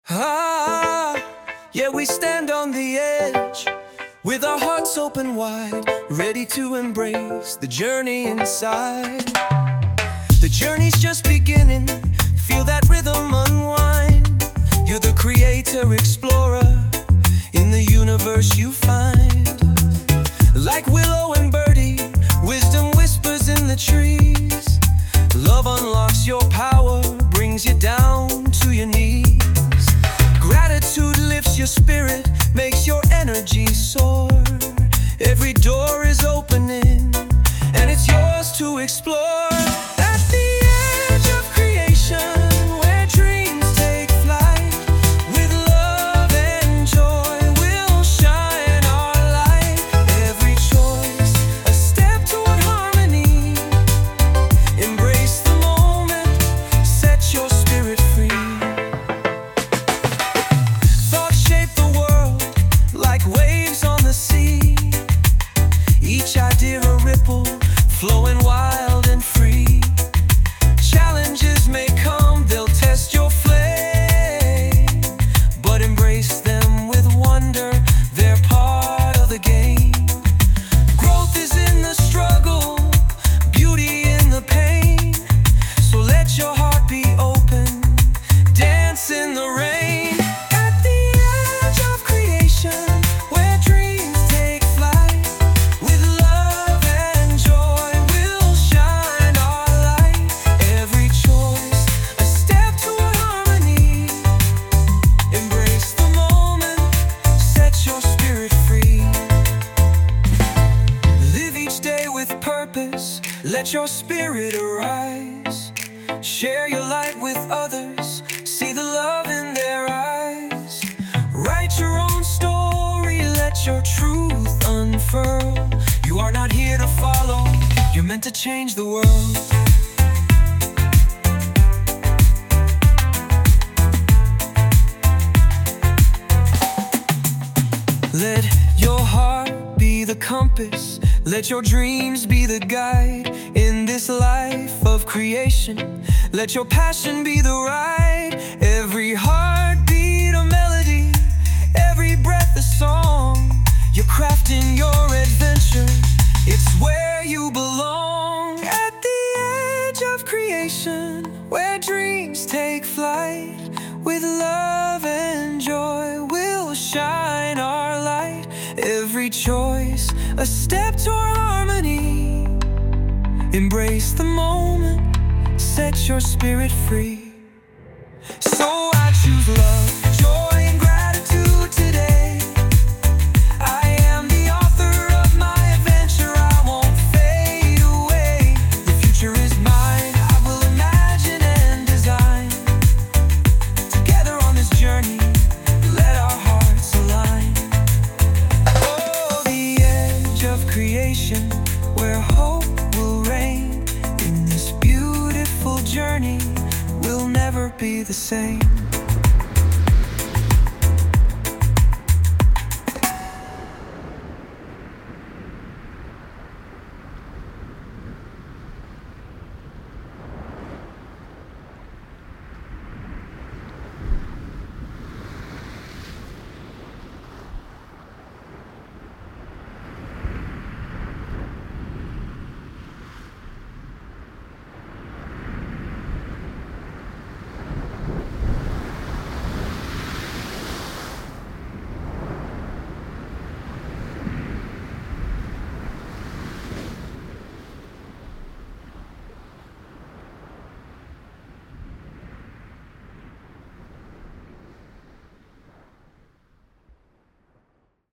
Ah, yeah, we stand on the edge with our hearts open wide, ready to embrace the journey inside. The journey's just beginning, feel that rhythm unwind. You're the creator, explorer, in the universe you find. Like Willow and Birdie, wisdom whispers in the trees. Love unlocks your power, brings you down to your knees. Gratitude lifts your spirit, makes your energy soar. Every door is opening, and it's yours to explore. At the edge of creation, where dreams take flight, with love and joy we'll shine our light. Every choice, a step toward harmony. Embrace the moment, set your spirit free. Thoughts shape the world like waves on the sea. Each idea a ripple, flowing wild and free. Challenges may come, they'll test your flame, but embrace them with wonder, they're part of the game. Growth is in the struggle, beauty in the pain. So let your heart be open, dance in the rain. At the edge of creation, where dreams take flight, with love and joy we'll shine our light. Every choice, a step toward harmony. Embrace the moment, set your spirit free. Live each day with purpose, let your spirit arise. Share your light with others, see the love in their eyes. Write your own story, let your truth unfurl. You are not here to follow, you're meant to change the world. Let your heart be the compass, let your dreams be the guide. In this life of creation, let your passion be the ride. Every heartbeat a melody, every breath a song. You're crafting your adventure, it's where you belong. At the edge of creation, where dreams take flight, with love and joy we'll shine our light. Every choice, a step toward harmony. Embrace the moment, set your spirit free.